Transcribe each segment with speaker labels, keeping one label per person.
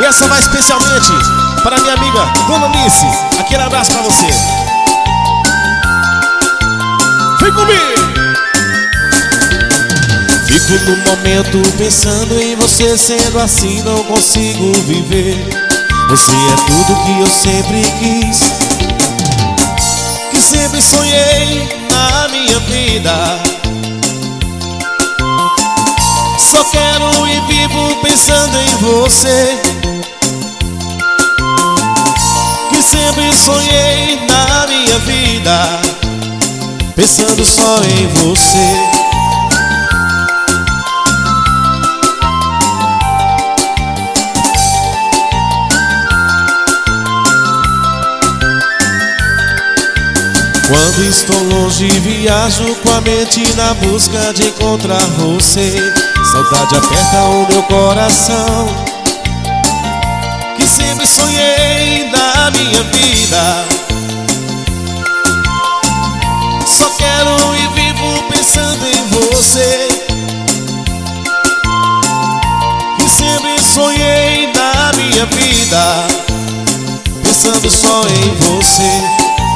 Speaker 1: E essa vai especialmente para minha amiga Dona Alice. Aquele abraço pra você. Vem comigo! Fico no momento pensando em você, sendo assim não consigo viver. Você é tudo que eu sempre quis, que sempre sonhei na minha vida. Só quero e vivo pensando em você, que sempre sonhei na minha vida, pensando só em você. Quando estou longe, viajo com a mente na busca de encontrar você. Saudade aperta o meu coração, que sempre sonhei na minha vida. Só quero e vivo pensando em você, que sempre sonhei na minha vida, pensando só em você.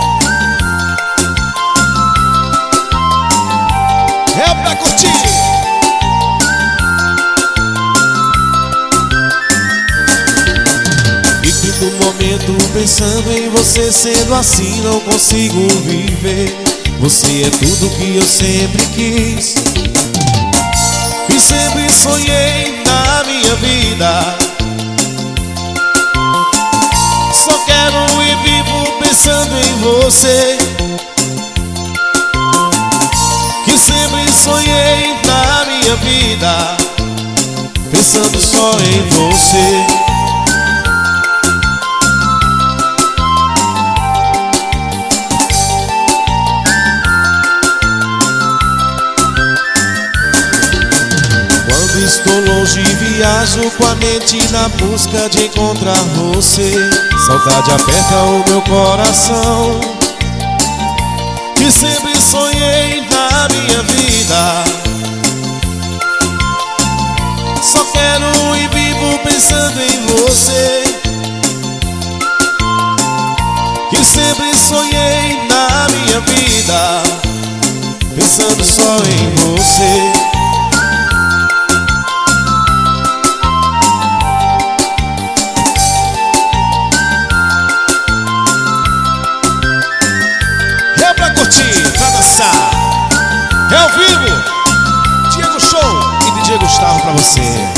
Speaker 1: É pra curtir! Fico no momento pensando em você, sendo assim não consigo viver. Você é tudo que eu sempre quis, e sempre sonhei na minha vida. Só quero e vivo pensando em você, que sempre sonhei na minha vida, pensando só em você. Quando estou longe, viajo com a mente na busca de encontrar você. Saudade aperta o meu coração, que sempre sonhei na minha vida. Só quero e vivo pensando em você, que sempre sonhei na minha vida, pensando só em você. É pra curtir, pra dançar, é ao vivo, Diego Show e DJ Gustavo pra você.